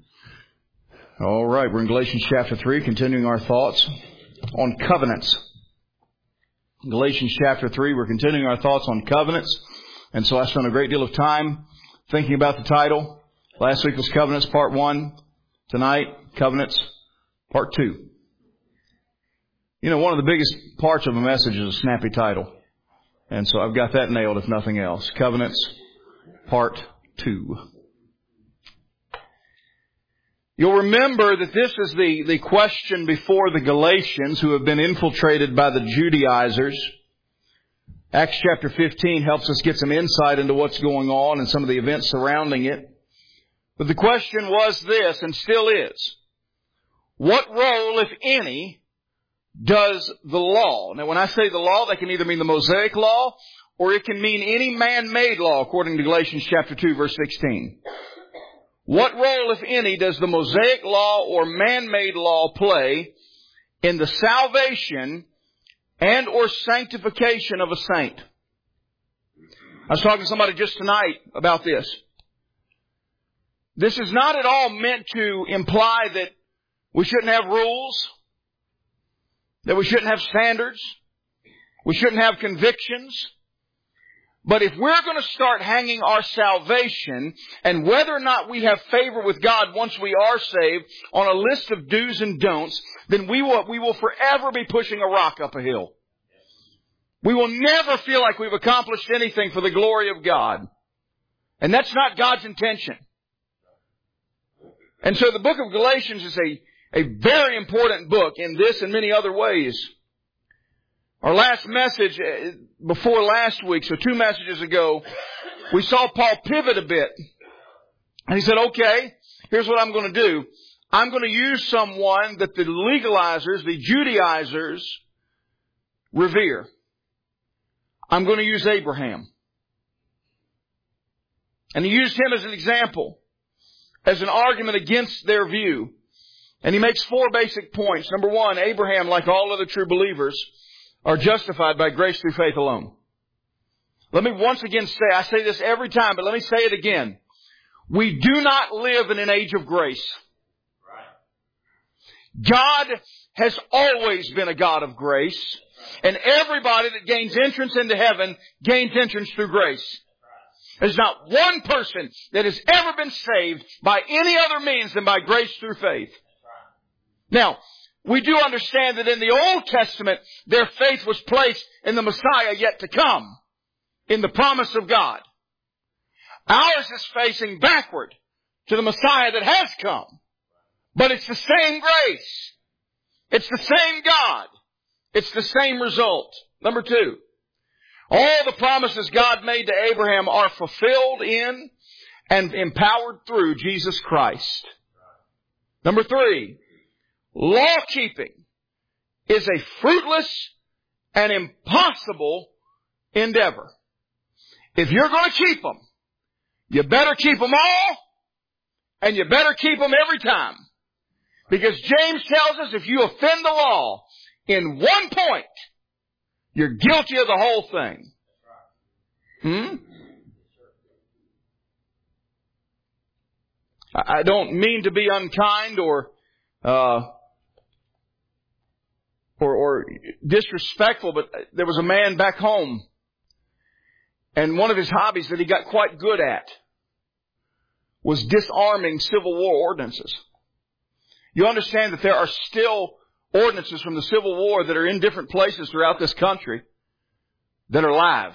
All right, we're in Galatians chapter 3, continuing our thoughts on covenants. Galatians chapter 3, we're continuing our thoughts on covenants. And so I spent a great deal of time thinking about the title. Last week was Covenants Part 1. Tonight, Covenants Part 2. You know, one of the biggest parts of a message is a snappy title. And so I've got that nailed, if nothing else. Covenants Part 2. You'll remember that this is the question before the Galatians who have been infiltrated by the Judaizers. Acts chapter 15 helps us get some insight into what's going on and some of the events surrounding it. But the question was this, and still is, what role, if any, does the law? Now when I say the law, that can either mean the Mosaic law or it can mean any man-made law according to Galatians chapter 2 verse 16. What role, if any, does the Mosaic law or man-made law play in the salvation and or sanctification of a saint? I was talking to somebody just tonight about this. This is not at all meant to imply that we shouldn't have rules, that we shouldn't have standards, we shouldn't have convictions. But if we're going to start hanging our salvation and whether or not we have favor with God once we are saved on a list of do's and don'ts, then we will forever be pushing a rock up a hill. We will never feel like we've accomplished anything for the glory of God. And that's not God's intention. And so the book of Galatians is a very important book in this and many other ways. Our last message before last week, so 2 messages ago, we saw Paul pivot a bit. And he said, okay, here's what I'm going to do. I'm going to use someone that the legalizers, the Judaizers, revere. I'm going to use Abraham. And he used him as an example, as an argument against their view. And he makes 4 basic points. Number 1, Abraham, like all other true believers, are justified by grace through faith alone. Let me once again say, I say this every time, but let me say it again. We do not live in an age of grace. God has always been a God of grace, and everybody that gains entrance into heaven gains entrance through grace. There's not one person that has ever been saved by any other means than by grace through faith. Now, we do understand that in the Old Testament, their faith was placed in the Messiah yet to come, in the promise of God. Ours is facing backward to the Messiah that has come. But it's the same grace. It's the same God. It's the same result. Number 2, all the promises God made to Abraham are fulfilled in and empowered through Jesus Christ. Number 3, law-keeping is a fruitless and impossible endeavor. If you're going to keep them, you better keep them all, and you better keep them every time. Because James tells us if you offend the law in one point, you're guilty of the whole thing. I don't mean to be unkind or disrespectful, but there was a man back home, and one of his hobbies that he got quite good at was disarming Civil War ordinances. You understand that there are still ordinances from the Civil War that are in different places throughout this country that are live.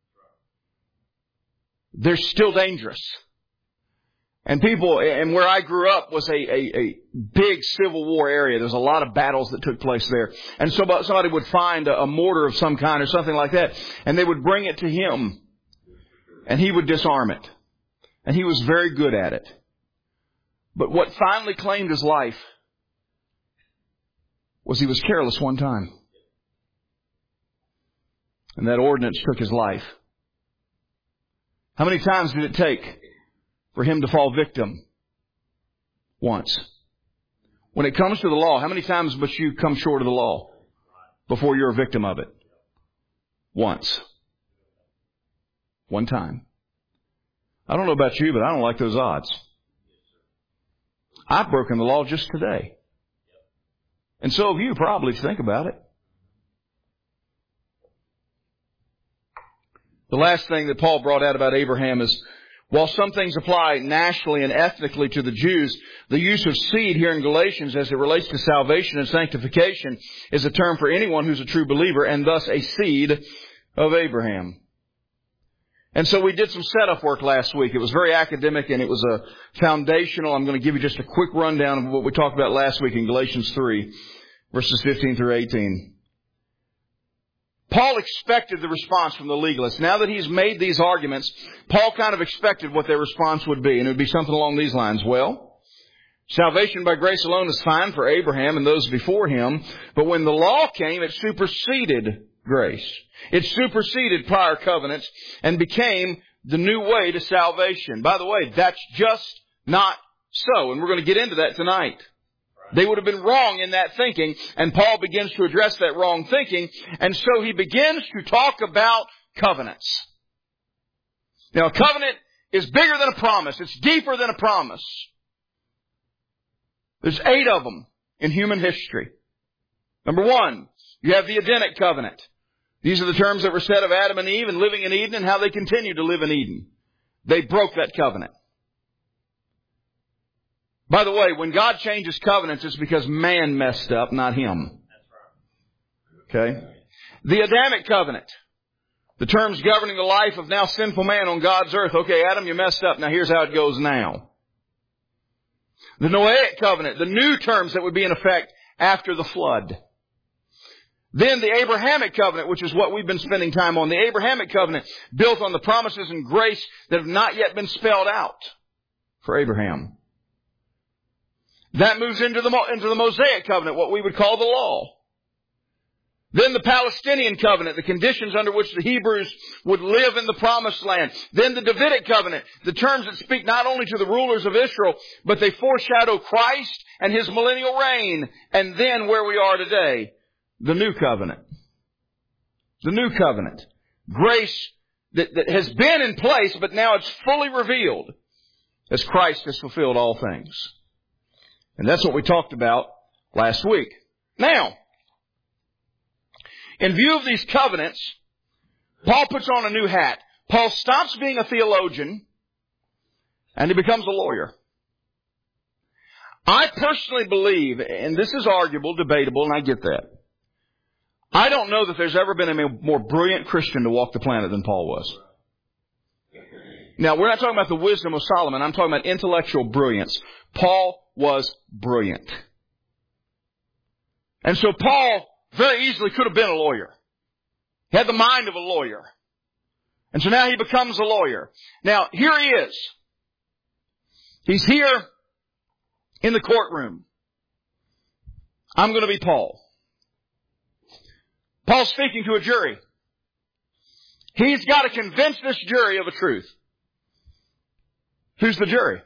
They're still dangerous. And where I grew up was a big Civil War area. There's a lot of battles that took place there. And so somebody would find a mortar of some kind or something like that, and they would bring it to him, and he would disarm it. And he was very good at it. But what finally claimed his life was he was careless one time. And that ordinance took his life. How many times did it take for him to fall victim? Once. When it comes to the law, how many times must you come short of the law before you're a victim of it? Once. One time. I don't know about you, but I don't like those odds. I've broken the law just today. And so have you probably, if you think about it. The last thing that Paul brought out about Abraham is, while some things apply nationally and ethnically to the Jews, the use of seed here in Galatians as it relates to salvation and sanctification is a term for anyone who's a true believer and thus a seed of Abraham. And so we did some setup work last week. It was very academic and it was a foundational. I'm going to give you just a quick rundown of what we talked about last week in Galatians 3, verses 15 through 18. Paul expected the response from the legalists. Now that he's made these arguments, Paul kind of expected what their response would be. And it would be something along these lines. Well, salvation by grace alone is fine for Abraham and those before him. But when the law came, it superseded grace. It superseded prior covenants and became the new way to salvation. By the way, that's just not so. And we're going to get into that tonight. They would have been wrong in that thinking, and Paul begins to address that wrong thinking, and so he begins to talk about covenants. Now, a covenant is bigger than a promise. It's deeper than a promise. There's 8 of them in human history. Number 1, you have the Edenic covenant. These are the terms that were said of Adam and Eve and living in Eden and how they continue to live in Eden. They broke that covenant. By the way, when God changes covenants, it's because man messed up, not him. Okay? The Adamic covenant. The terms governing the life of now sinful man on God's earth. Okay, Adam, you messed up. Now here's how it goes now. The Noahic covenant. The new terms that would be in effect after the flood. Then the Abrahamic covenant, which is what we've been spending time on. The Abrahamic covenant built on the promises and grace that have not yet been spelled out for Abraham. That moves into the Mosaic covenant, what we would call the law. Then the Palestinian covenant, the conditions under which the Hebrews would live in the promised land. Then the Davidic covenant, the terms that speak not only to the rulers of Israel, but they foreshadow Christ and his millennial reign. And then where we are today, the new covenant. The new covenant. Grace that has been in place, but now it's fully revealed as Christ has fulfilled all things. And that's what we talked about last week. Now, in view of these covenants, Paul puts on a new hat. Paul stops being a theologian and he becomes a lawyer. I personally believe, and this is arguable, debatable, and I get that. I don't know that there's ever been a more brilliant Christian to walk the planet than Paul was. Now, we're not talking about the wisdom of Solomon. I'm talking about intellectual brilliance. Paul was brilliant. And so Paul very easily could have been a lawyer. He had the mind of a lawyer. And so now he becomes a lawyer. Now, here he is. He's here in the courtroom. I'm going to be Paul. Paul's speaking to a jury. He's got to convince this jury of a truth. Who's the jury?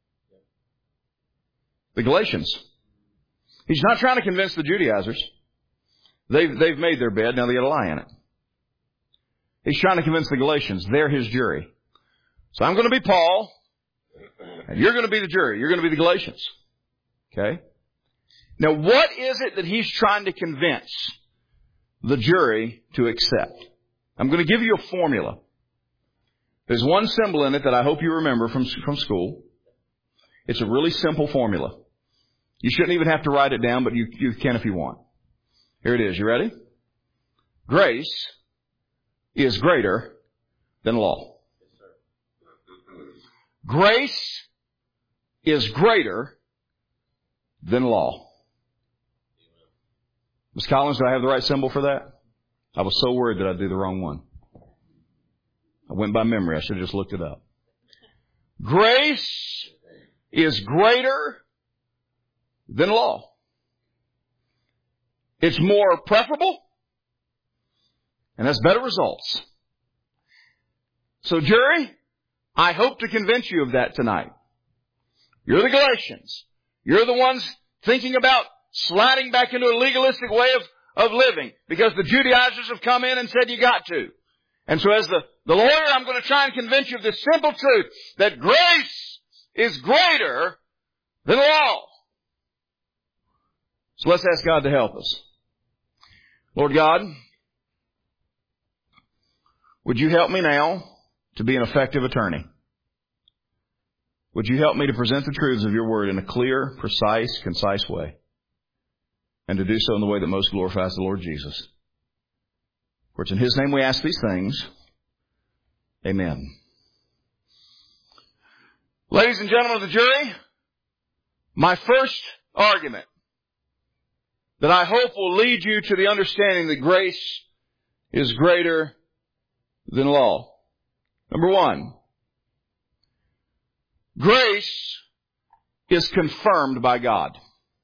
The Galatians. He's not trying to convince the Judaizers. They've made their bed, now they got to lie in it. He's trying to convince the Galatians. They're his jury. So I'm going to be Paul, and you're going to be the jury. You're going to be the Galatians. Okay? Now, what is it that he's trying to convince the jury to accept? I'm going to give you a formula. There's one symbol in it that I hope you remember from school. It's a really simple formula. You shouldn't even have to write it down, but you can if you want. Here it is. You ready? Grace is greater than law. Grace is greater than law. Ms. Collins, do I have the right symbol for that? I was so worried that I'd do the wrong one. I went by memory. I should have just looked it up. Grace is greater than law. It's more preferable and has better results. So, jury, I hope to convince you of that tonight. You're the Galatians. You're the ones thinking about sliding back into a legalistic way of living because the Judaizers have come in and said you got to. And so as the lawyer, I'm going to try and convince you of this simple truth that grace is greater than law. So let's ask God to help us. Lord God, would you help me now to be an effective attorney? Would you help me to present the truths of your word in a clear, precise, concise way? And to do so in the way that most glorifies the Lord Jesus. For it's in His name we ask these things. Amen. Ladies and gentlemen of the jury, my first argument that I hope will lead you to the understanding that grace is greater than law. Number one, grace is confirmed by God.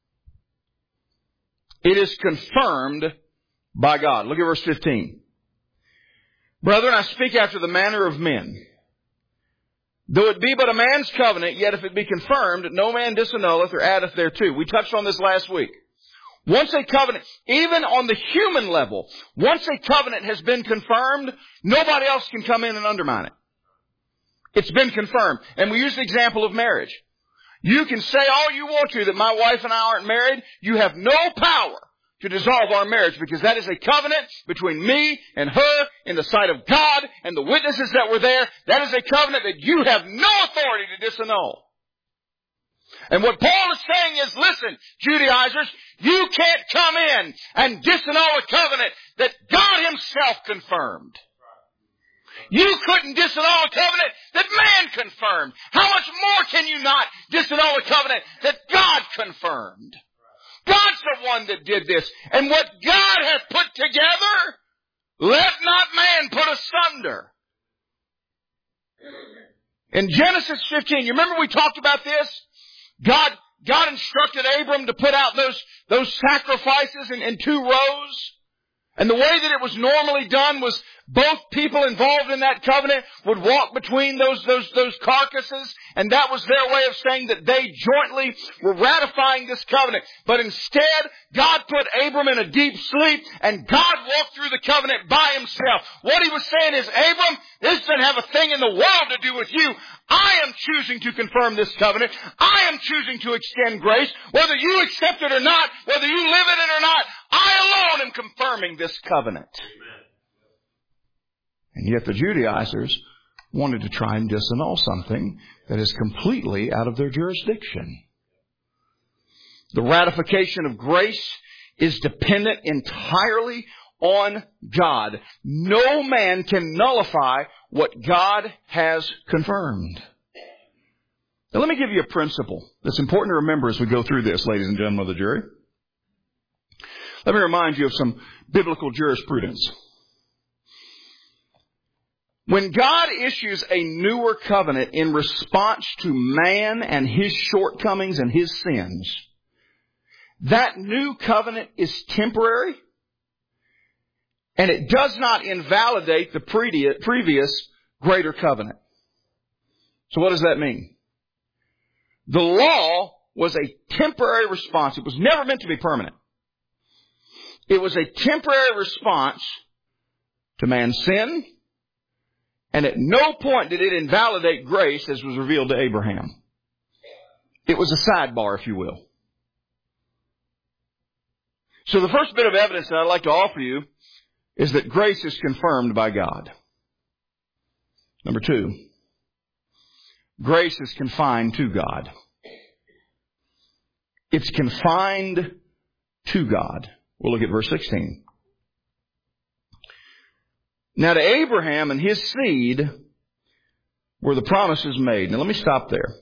It is confirmed by God. Look at verse 15. Brethren, I speak after the manner of men. Though it be but a man's covenant, yet if it be confirmed, no man disannulleth or addeth thereto. We touched on this last week. Once a covenant, even on the human level, once a covenant has been confirmed, nobody else can come in and undermine it. It's been confirmed. And we use the example of marriage. You can say all you want to that my wife and I aren't married. You have no power to dissolve our marriage because that is a covenant between me and her in the sight of God and the witnesses that were there. That is a covenant that you have no authority to disannul. And what Paul is saying is, listen, Judaizers, you can't come in and disannul a covenant that God Himself confirmed. You couldn't disannul a covenant that man confirmed. How much more can you not disannul a covenant that God confirmed? God's the one that did this. And what God has put together, let not man put asunder. In Genesis 15, you remember we talked about this? God instructed Abram to put out those sacrifices in two rows. And the way that it was normally done was both people involved in that covenant would walk between those carcasses, and that was their way of saying that they jointly were ratifying this covenant. But instead, God put Abram in a deep sleep, and God walked through the covenant by Himself. What He was saying is, Abram, this doesn't have a thing in the world to do with you. I am choosing to confirm this covenant. I am choosing to extend grace. Whether you accept it or not, whether you live in it or not, I alone am confirming this covenant. Amen. And yet the Judaizers wanted to try and disannul something that is completely out of their jurisdiction. The ratification of grace is dependent entirely on God. No man can nullify what God has confirmed. Now let me give you a principle that's important to remember as we go through this, ladies and gentlemen of the jury. Let me remind you of some biblical jurisprudence. When God issues a newer covenant in response to man and his shortcomings and his sins, that new covenant is temporary, and it does not invalidate the previous greater covenant. So what does that mean? The law was a temporary response. It was never meant to be permanent. It was a temporary response to man's sin, and at no point did it invalidate grace as was revealed to Abraham. It was a sidebar, if you will. So the first bit of evidence that I'd like to offer you is that grace is confirmed by God. Number two, grace is confined to God. It's confined to God. We'll look at verse 16. Now to Abraham and his seed were the promises made. Now let me stop there.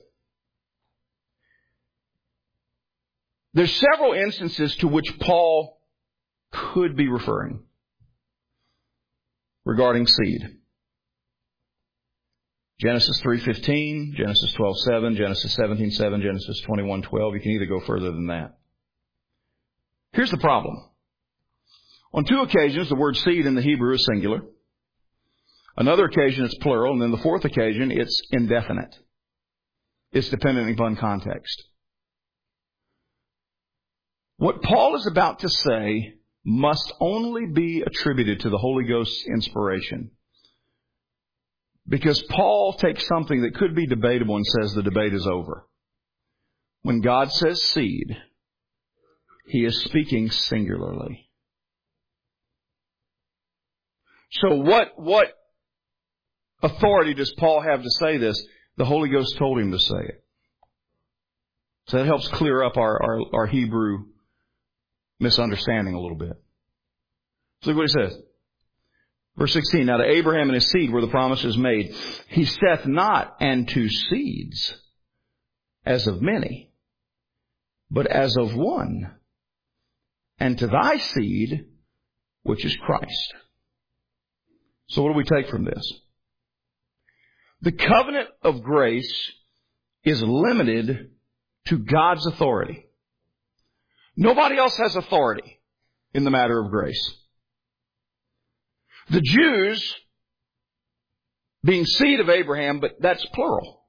There's several instances to which Paul could be referring regarding seed. Genesis 3:15, Genesis 12:7, Genesis 17:7, Genesis 21:12. You can either go further than that. Here's the problem. On two occasions, the word seed in the Hebrew is singular. Another occasion, it's plural. And then the fourth occasion, it's indefinite. It's dependent upon context. What Paul is about to say must only be attributed to the Holy Ghost's inspiration. Because Paul takes something that could be debatable and says the debate is over. When God says seed, He is speaking singularly. So what authority does Paul have to say this? The Holy Ghost told him to say it. So that helps clear up our Hebrew misunderstanding a little bit. So look what he says. Verse 16, now to Abraham and his seed were the promises made. He saith not unto seeds as of many, but as of one, and to thy seed, which is Christ. So what do we take from this? The covenant of grace is limited to God's authority. Nobody else has authority in the matter of grace. The Jews, being seed of Abraham, but that's plural.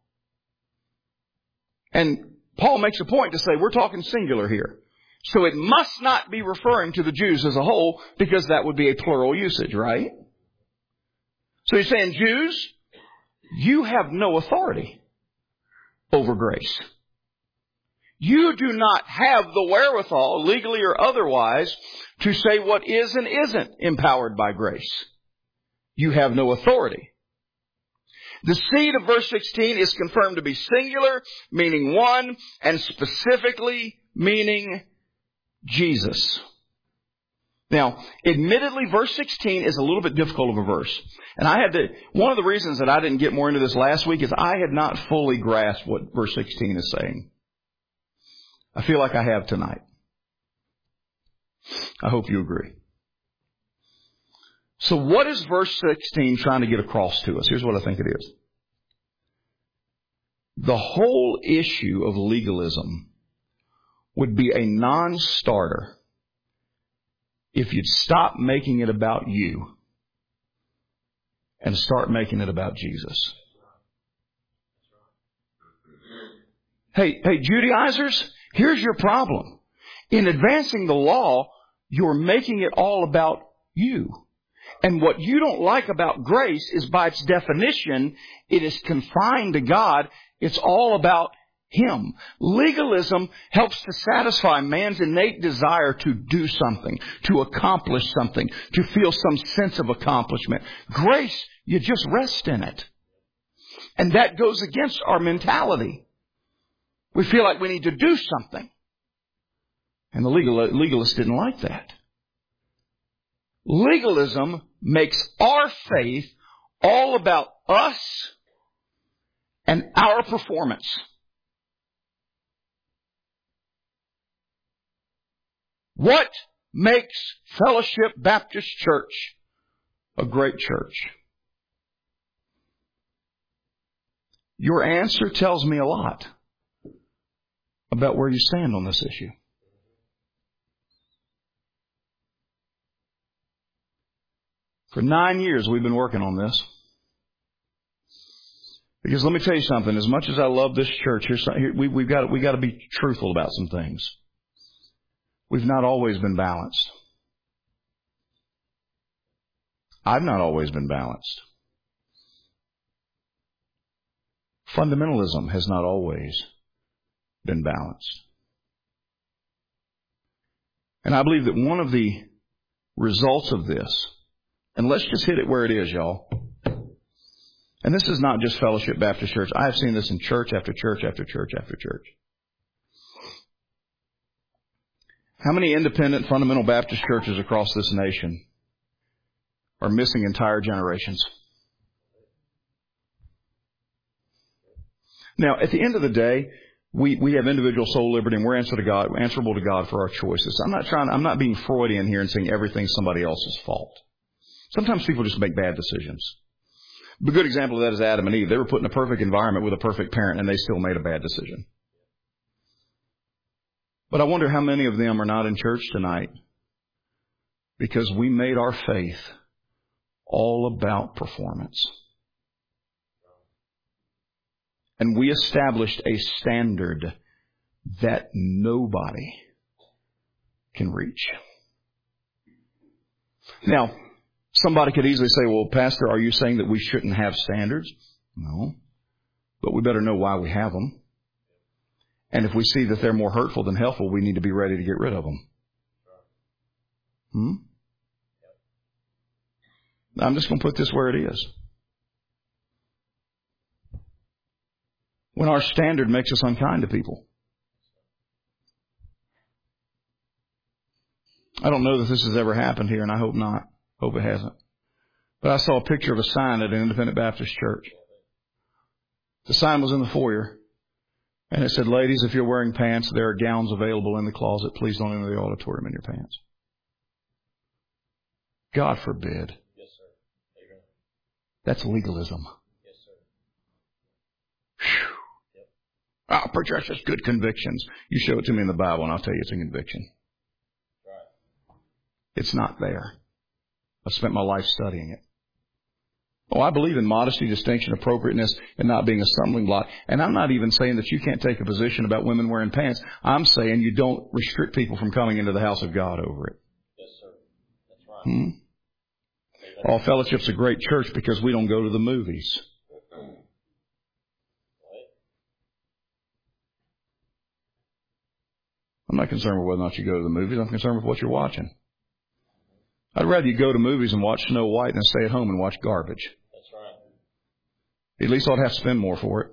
And Paul makes a point to say we're talking singular here. So it must not be referring to the Jews as a whole, because that would be a plural usage, right? So he's saying, Jews, you have no authority over grace. You do not have the wherewithal, legally or otherwise, to say what is and isn't empowered by grace. You have no authority. The seed of verse 16 is confirmed to be singular, meaning one, and specifically meaning Jesus. Now, admittedly, verse 16 is a little bit difficult of a verse. And one of the reasons that I didn't get more into this last week is I had not fully grasped what verse 16 is saying. I feel like I have tonight. I hope you agree. So what is verse 16 trying to get across to us? Here's what I think it is. The whole issue of legalism would be a non-starter if you'd stop making it about you and start making it about Jesus. Hey, Judaizers, here's your problem. In advancing the law, you're making it all about you. And what you don't like about grace is, by its definition, it is confined to God. It's all about Him. Legalism helps to satisfy man's innate desire to do something, to accomplish something, to feel some sense of accomplishment. Grace, you just rest in it. And that goes against our mentality. We feel like we need to do something. And the legalists didn't like that. Legalism makes our faith all about us and our performance. What makes Fellowship Baptist Church a great church? Your answer tells me a lot about where you stand on this issue. For 9 years we've been working on this. Because let me tell you something, as much as I love this church, we've got to be truthful about some things. We've not always been balanced. I've not always been balanced. Fundamentalism has not always been balanced. And I believe that one of the results of this, and let's just hit it where it is, y'all. And this is not just Fellowship Baptist Church. I have seen this in church after church after church after church. How many independent fundamental Baptist churches across this nation are missing entire generations? Now, at the end of the day, we have individual soul liberty, and we're answerable to God for our choices. I'm not being Freudian here and saying everything's somebody else's fault. Sometimes people just make bad decisions. A good example of that is Adam and Eve. They were put in a perfect environment with a perfect parent, and they still made a bad decision. But I wonder how many of them are not in church tonight because we made our faith all about performance. And we established a standard that nobody can reach. Now, somebody could easily say, well, Pastor, are you saying that we shouldn't have standards? No. But we better know why we have them. And if we see that they're more hurtful than helpful, we need to be ready to get rid of them. I'm just going to put this where it is. When our standard makes us unkind to people. I don't know that this has ever happened here, and I hope not. Hope it hasn't. But I saw a picture of a sign at an Independent Baptist church. The sign was in the foyer, and it said, "Ladies, if you're wearing pants, there are gowns available in the closet. Please don't enter the auditorium in your pants." God forbid. Yes, sir. Amen. That's legalism. Yes, sir. Yep. Oh, preacher, that's just good convictions. You show it to me in the Bible, and I'll tell you it's a conviction. Right. It's not there. I've spent my life studying it. Oh, I believe in modesty, distinction, appropriateness, and not being a stumbling block. And I'm not even saying that you can't take a position about women wearing pants. I'm saying you don't restrict people from coming into the house of God over it. Yes, sir. That's right. All Fellowship's a great church because we don't go to the movies. I'm not concerned with whether or not you go to the movies. I'm concerned with what you're watching. I'd rather you go to movies and watch Snow White than stay at home and watch garbage. That's right. At least I'd have to spend more for it.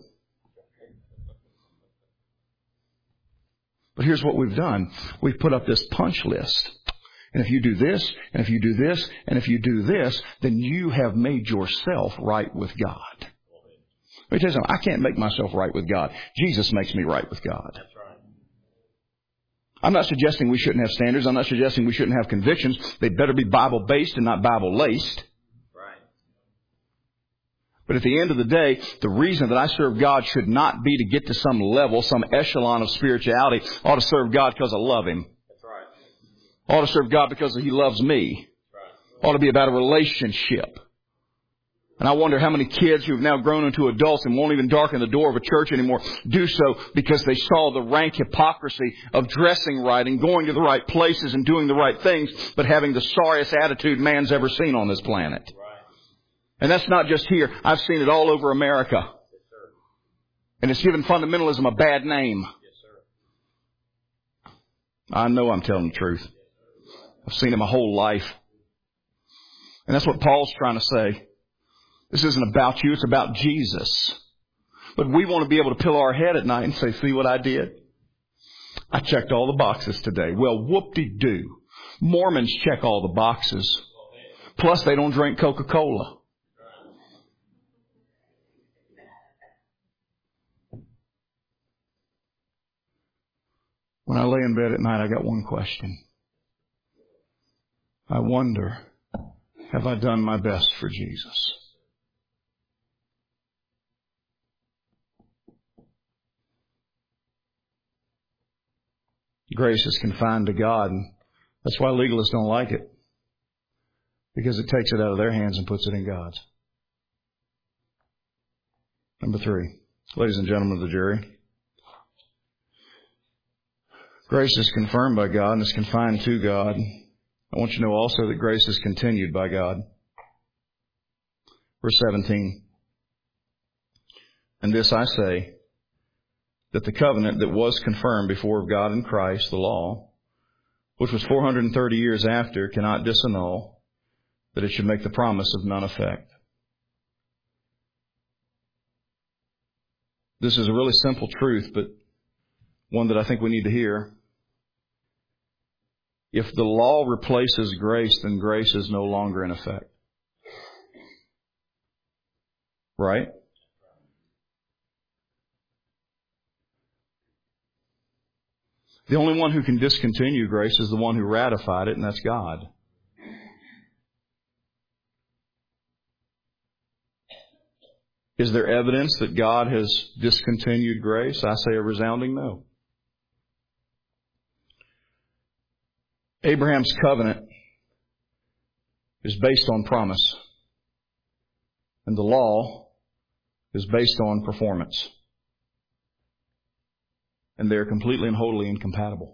But here's what we've done. We've put up this punch list. And if you do this, and if you do this, and if you do this, then you have made yourself right with God. Let me tell you something. I can't make myself right with God. Jesus makes me right with God. That's right. I'm not suggesting we shouldn't have standards. I'm not suggesting we shouldn't have convictions. They better be Bible-based and not Bible-laced. Right. But at the end of the day, the reason that I serve God should not be to get to some level, some echelon of spirituality. I ought to serve God because I love Him. That's right. I ought to serve God because He loves me. Right. It ought to be about a relationship. And I wonder how many kids who have now grown into adults and won't even darken the door of a church anymore do so because they saw the rank hypocrisy of dressing right and going to the right places and doing the right things, but having the sorriest attitude man's ever seen on this planet. Right. And that's not just here. I've seen it all over America. Yes, sir. And it's given fundamentalism a bad name. Yes, sir. I know I'm telling the truth. I've seen it my whole life. And that's what Paul's trying to say. This isn't about you, it's about Jesus. But we want to be able to pillow our head at night and say, see what I did? I checked all the boxes today. Well, whoop-de-doo. Mormons check all the boxes. Plus, they don't drink Coca-Cola. When I lay in bed at night, I got one question. I wonder, have I done my best for Jesus? Grace is confined to God, and that's why legalists don't like it. Because it takes it out of their hands and puts it in God's. Number 3. Ladies and gentlemen of the jury. Grace is confirmed by God and is confined to God. I want you to know also that grace is continued by God. Verse 17. And this I say, that the covenant that was confirmed before of God in Christ, the law, which was 430 years after, cannot disannul, that it should make the promise of none effect. This is a really simple truth, but one that I think we need to hear. If the law replaces grace, then grace is no longer in effect. Right? The only one who can discontinue grace is the one who ratified it, and that's God. Is there evidence that God has discontinued grace? I say a resounding no. Abraham's covenant is based on promise, and the law is based on performance. And they're completely and wholly incompatible.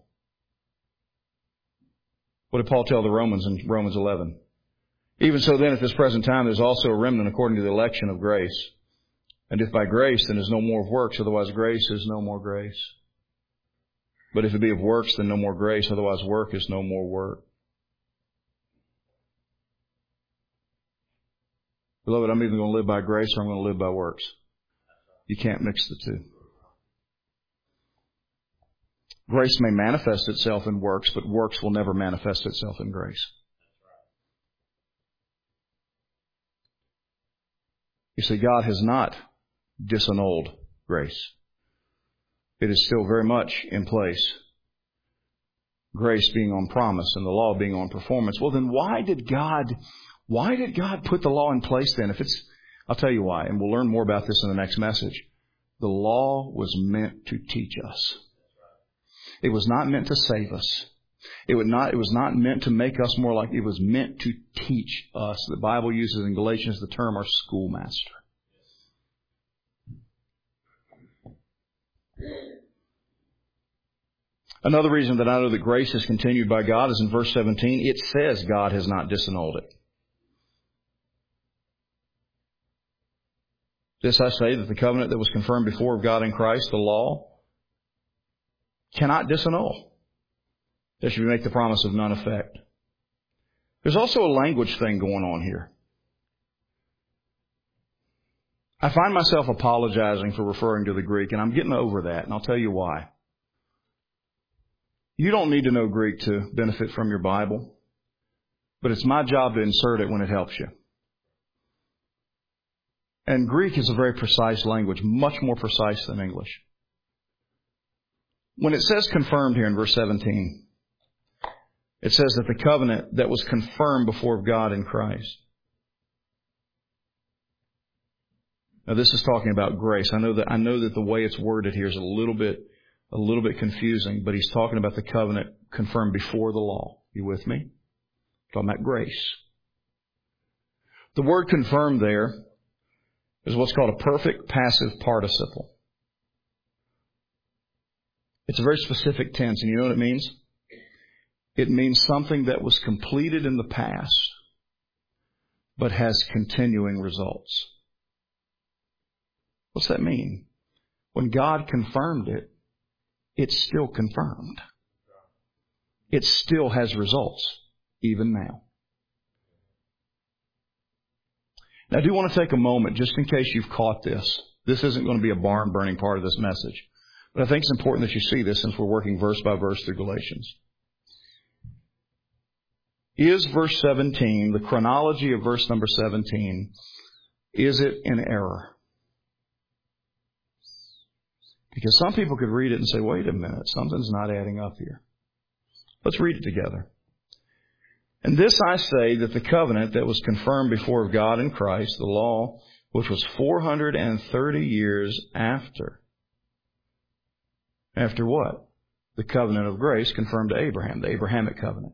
What did Paul tell the Romans in Romans 11? Even so then, at this present time, there's also a remnant according to the election of grace. And if by grace, then is no more of works, otherwise grace is no more grace. But if it be of works, then no more grace. Otherwise, work is no more work. Beloved, I'm either going to live by grace or I'm going to live by works. You can't mix the two. Grace may manifest itself in works, but works will never manifest itself in grace. You see, God has not disannulled grace. It is still very much in place. Grace being on promise and the law being on performance. Well, then why did God put the law in place then? I'll tell you why, and we'll learn more about this in the next message. The law was meant to teach us. It was not meant to save us. It was not meant to make us more like, it was meant to teach us. The Bible uses in Galatians the term our schoolmaster. Another reason that I know that grace is continued by God is in verse 17. It says God has not disannulled it. This I say, that the covenant that was confirmed before of God in Christ, the law, cannot disannul. That should make the promise of none effect. There's also a language thing going on here. I find myself apologizing for referring to the Greek, and I'm getting over that, and I'll tell you why. You don't need to know Greek to benefit from your Bible, but it's my job to insert it when it helps you. And Greek is a very precise language, much more precise than English. When it says confirmed here in verse 17, it says that the covenant that was confirmed before God in Christ. Now this is talking about grace. I know that the way it's worded here is a little bit confusing, but he's talking about the covenant confirmed before the law. You with me? Talking about grace. The word confirmed there is what's called a perfect passive participle. It's a very specific tense, and you know what it means? It means something that was completed in the past, but has continuing results. What's that mean? When God confirmed it, it's still confirmed. It still has results, even now. Now, I do want to take a moment, just in case you've caught this. This isn't going to be a barn-burning part of this message. But I think it's important that you see this since we're working verse by verse through Galatians. Is verse 17, the chronology of verse number 17, is it in error? Because some people could read it and say, wait a minute, something's not adding up here. Let's read it together. And this I say, that the covenant that was confirmed before of God in Christ, the law, which was 430 years after. After what? The covenant of grace confirmed to Abraham, the Abrahamic covenant.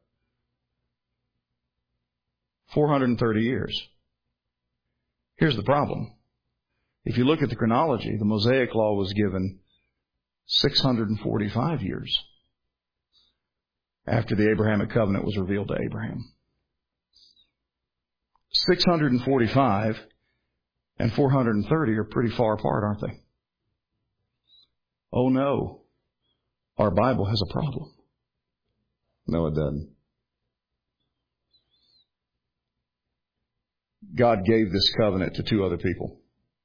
430 years. Here's the problem. If you look at the chronology, the Mosaic law was given 645 years after the Abrahamic covenant was revealed to Abraham. 645 and 430 are pretty far apart, aren't they? Oh no, our Bible has a problem. No, it doesn't. God gave this covenant to two other people.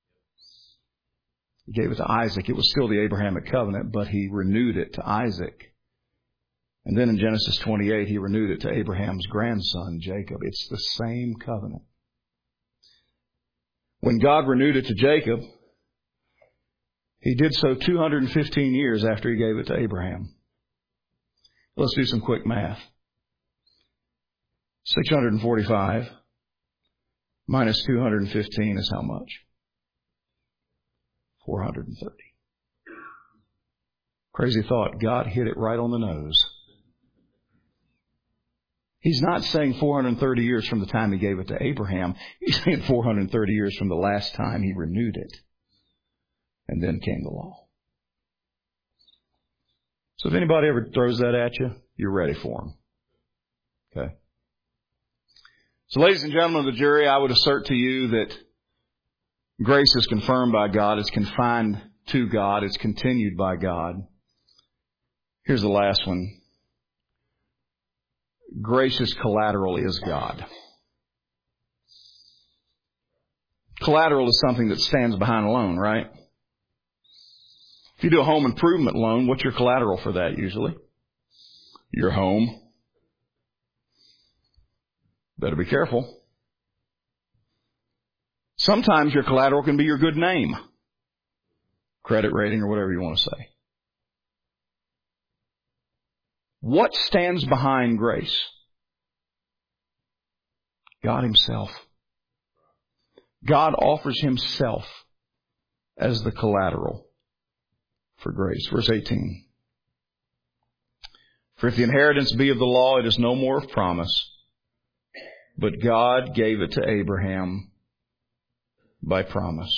He gave it to Isaac. It was still the Abrahamic covenant, but he renewed it to Isaac. And then in Genesis 28, he renewed it to Abraham's grandson, Jacob. It's the same covenant. When God renewed it to Jacob, he did so 215 years after he gave it to Abraham. Let's do some quick math. 645 minus 215 is how much? 430. Crazy thought. God hit it right on the nose. He's not saying 430 years from the time he gave it to Abraham. He's saying 430 years from the last time he renewed it. And then came the law. So if anybody ever throws that at you, you're ready for them. Okay? So ladies and gentlemen of the jury, I would assert to you that grace is confirmed by God. It's confined to God. It's continued by God. Here's the last one. Grace's collateral is God. Collateral is something that stands behind a loan, right? If you do a home improvement loan, what's your collateral for that usually? Your home. Better be careful. Sometimes your collateral can be your good name, credit rating, or whatever you want to say. What stands behind grace? God Himself. God offers Himself as the collateral for grace. Verse 18. For if the inheritance be of the law, it is no more of promise, but God gave it to Abraham by promise.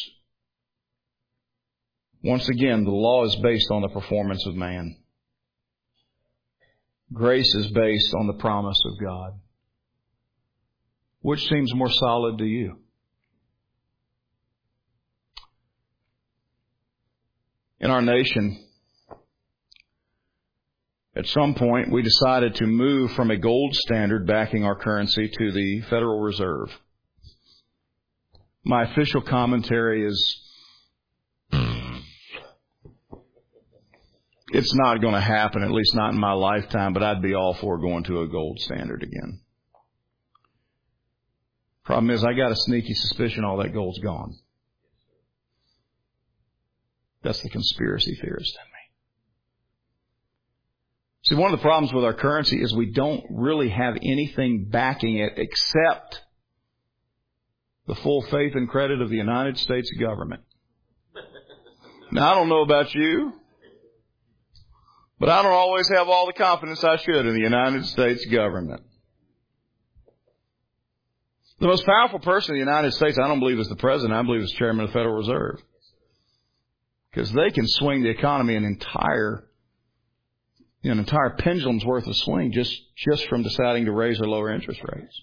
Once again, the law is based on the performance of man. Grace is based on the promise of God. Which seems more solid to you? In our nation, at some point, we decided to move from a gold standard backing our currency to the Federal Reserve. My official commentary is, it's not going to happen, at least not in my lifetime, but I'd be all for going to a gold standard again. Problem is, I got a sneaky suspicion all that gold's gone. That's the conspiracy theorist in me. See, one of the problems with our currency is we don't really have anything backing it except the full faith and credit of the United States government. Now, I don't know about you, but I don't always have all the confidence I should in the United States government. The most powerful person in the United States, I don't believe is the president. I believe is the chairman of the Federal Reserve. Because they can swing the economy an entire pendulum's worth of swing just from deciding to raise or lower interest rates.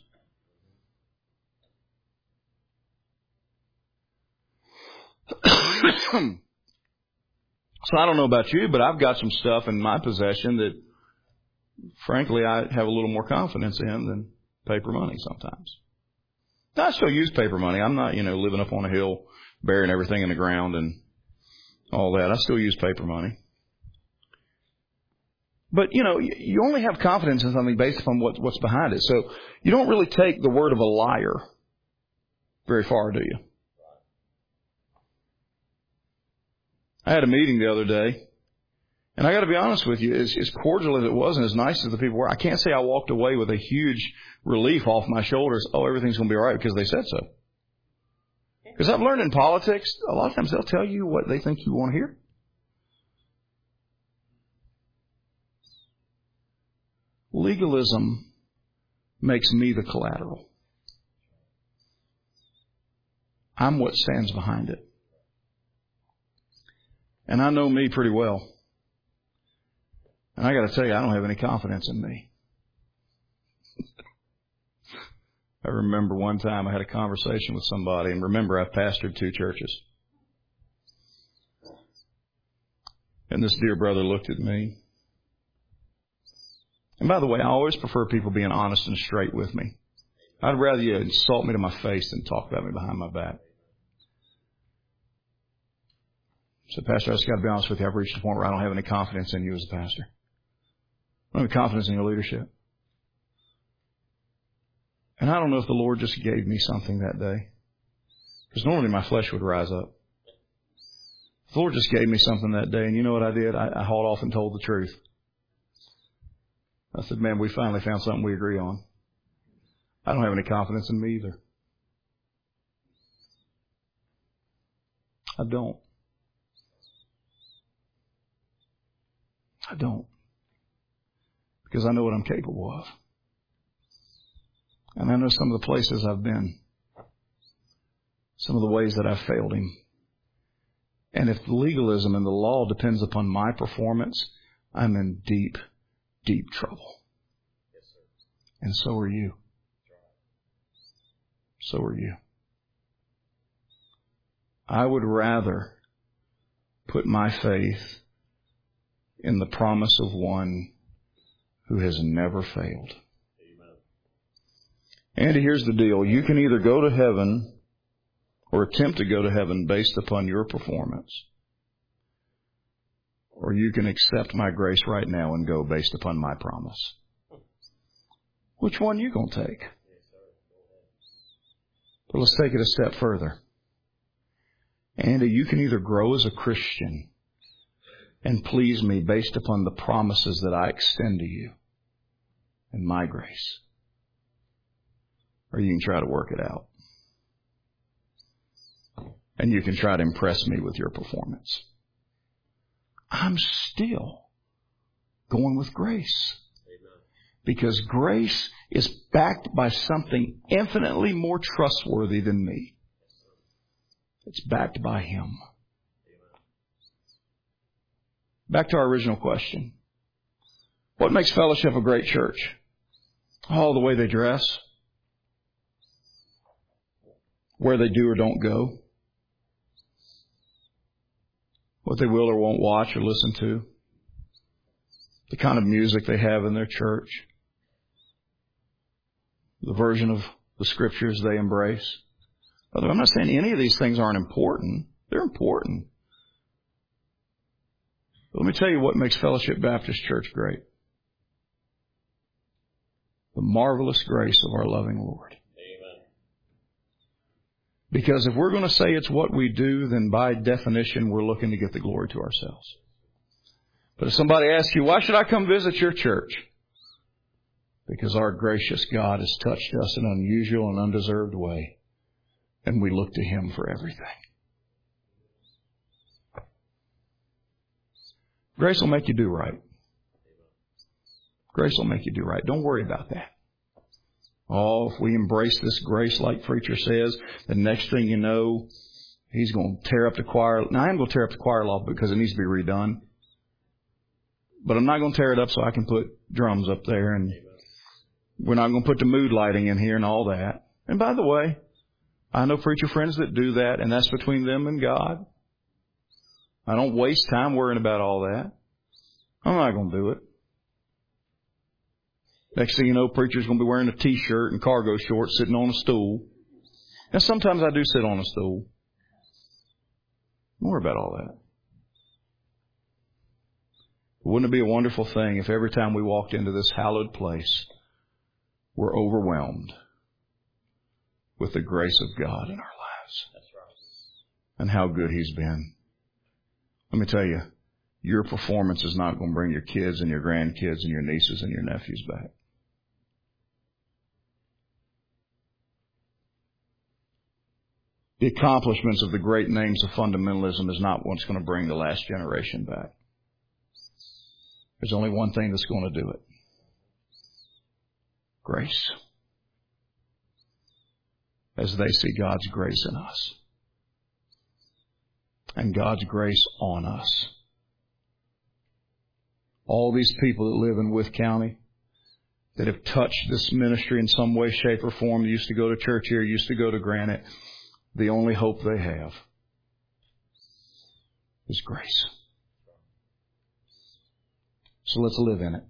So I don't know about you, but I've got some stuff in my possession that, frankly, I have a little more confidence in than paper money sometimes. Now, I still use paper money. I'm not, living up on a hill, burying everything in the ground and all that. I still use paper money. But, you only have confidence in something based upon what's behind it. So you don't really take the word of a liar very far, do you? I had a meeting the other day, and I got to be honest with you, as cordial as it was and as nice as the people were, I can't say I walked away with a huge relief off my shoulders. Oh, everything's going to be all right because they said so. Because I've learned in politics, a lot of times they'll tell you what they think you want to hear. Legalism makes me the collateral. I'm what stands behind it. And I know me pretty well. And I got to tell you, I don't have any confidence in me. I remember one time I had a conversation with somebody, and remember, I've pastored 2 churches. And this dear brother looked at me. And by the way, I always prefer people being honest and straight with me. I'd rather you insult me to my face than talk about me behind my back. So, Pastor, I just got to be honest with you. I've reached a point where I don't have any confidence in you as a pastor. I don't have confidence in your leadership. And I don't know if the Lord just gave me something that day. Because normally my flesh would rise up. The Lord just gave me something that day. And you know what I did? I hauled off and told the truth. I said, man, we finally found something we agree on. I don't have any confidence in me either. I don't. Because I know what I'm capable of. And I know some of the places I've been. Some of the ways that I've failed Him. And if legalism and the law depends upon my performance, I'm in deep, deep trouble. Yes, sir. And so are you. So are you. I would rather put my faith in the promise of one who has never failed. Andy, here's the deal. You can either go to heaven or attempt to go to heaven based upon your performance, or you can accept my grace right now and go based upon my promise. Which one are you going to take? But let's take it a step further. Andy, you can either grow as a Christian and please me based upon the promises that I extend to you and my grace, or you can try to work it out. And you can try to impress me with your performance. I'm still going with grace. Because grace is backed by something infinitely more trustworthy than me. It's backed by Him. Back to our original question. What makes Fellowship a great church? Oh, the way they dress. Where they do or don't go. What they will or won't watch or listen to. The kind of music they have in their church. The version of the Scriptures they embrace. I'm not saying any of these things aren't important. They're important. But let me tell you what makes Fellowship Baptist Church great. The marvelous grace of our loving Lord. Amen. Because if we're going to say it's what we do, then by definition we're looking to get the glory to ourselves. But if somebody asks you, why should I come visit your church? Because our gracious God has touched us in an unusual and undeserved way. And we look to Him for everything. Grace will make you do right. Grace will make you do right. Don't worry about that. Oh, if we embrace this grace like preacher says, the next thing you know, he's going to tear up the choir. Now, I am going to tear up the choir loft because it needs to be redone. But I'm not going to tear it up so I can put drums up there, and we're not going to put the mood lighting in here and all that. And by the way, I know preacher friends that do that, and that's between them and God. I don't waste time worrying about all that. I'm not going to do it. Next thing you know, preacher's going to be wearing a t-shirt and cargo shorts sitting on a stool. And sometimes I do sit on a stool. Don't worry about all that. Wouldn't it be a wonderful thing if every time we walked into this hallowed place, we're overwhelmed with the grace of God in our lives? That's right. And how good He's been. Let me tell you, your performance is not going to bring your kids and your grandkids and your nieces and your nephews back. The accomplishments of the great names of fundamentalism is not what's going to bring the last generation back. There's only one thing that's going to do it. Grace. As they see God's grace in us. And God's grace on us. All these people that live in Wythe County that have touched this ministry in some way, shape, or form, used to go to church here, used to go to Granite, the only hope they have is grace. So let's live in it.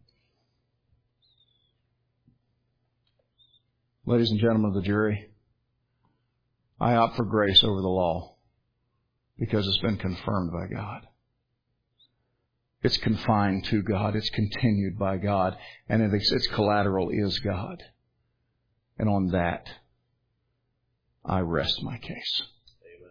Ladies and gentlemen of the jury, I opt for grace over the law because it's been confirmed by God. It's confined to God. It's continued by God. And its collateral is God. And on that, I rest my case.